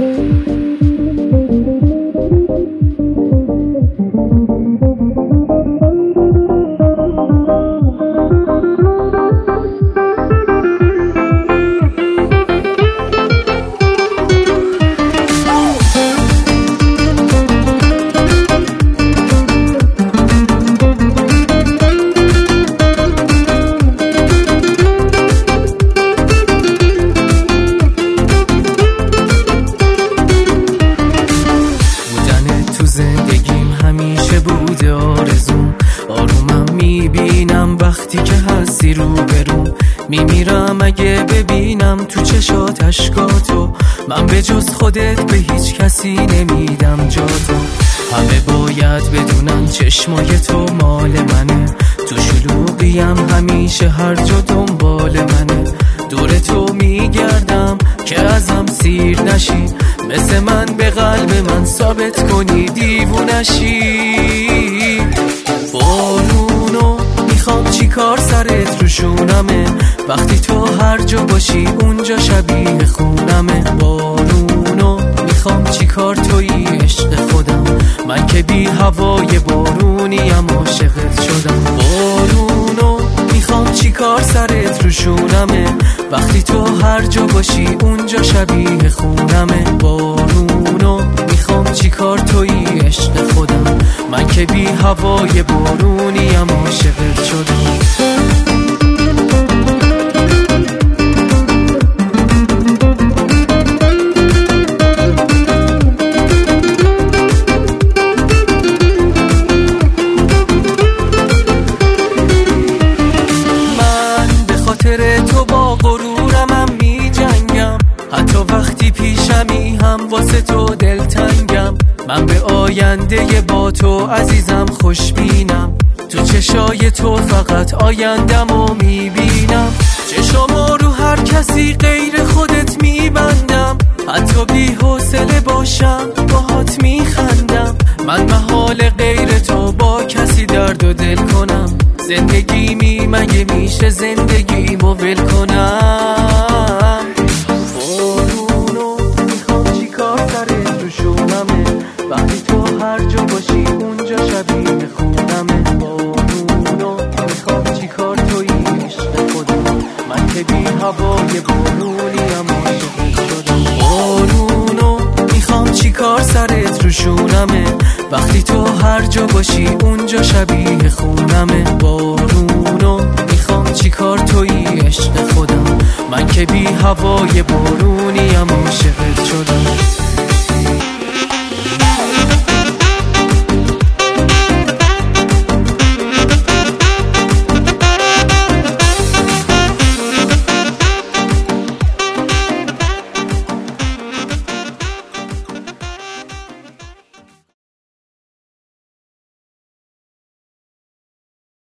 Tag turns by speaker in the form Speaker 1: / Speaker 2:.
Speaker 1: زندگیم همیشه بوده آرزوم، آرومم میبینم وقتی که هستی رو برو، میمیرم اگه ببینم تو چشات اشکاتو، من به جز خودت به هیچ کسی نمیدم جاتو، همه باید بدونن چشمای تو مال منه، تو شلوغیم همیشه هر جا دنبال منه، دور تو میگردم که ازم سیر نشی، مثل من به قلب من ثابت کنی دیوونشی. بارونو میخوام چی کار سرت رو شونمه، وقتی تو هر جا باشی اونجا شبیه خونمه، بارونو میخوام چی کار تویی عشق خودم، من که بی هوای بارونیم عاشقت شدم، بارونو میخوام چی کار سرت رو شونمه، وقتی تو هر جا باشی اونجا شبیه خونمه، بارونو میخوام چی کار تویی عشق خودم، من که بی هوای بارونیم عاشقت شدم. تو با غرورمم می جنگم، حتی وقتی پیشمی هم واسه تو دلتنگم، من به آینده با تو عزیزم خوشبینم، تو چشای تو فقط آیندمو می بینم، چشامو رو هر کسی غیر خودت می بندم، حتی بی حوصله باشم باهات می خندم، من محال غیر تو با کسی درد و دل کنم، زندگیمی مگه میشه زندگیمو ول کنم. بارونو میخوام چی کار سرت رو شونمه، وقتی تو هر جا باشی اونجا شبیه خونمه، بارونو میخوام چی کار تویی عشق خودم، من که بی هوای بارونیم عاشقت شدم، بارونو میخوام چی کار سرت رو شونمه، وقتی تو هر جا باشی اونجا شبیه خونمه، بارونو میخوام چی کار تویی عشق خودم، من که بی هوای بارونیم عاشقت شدم.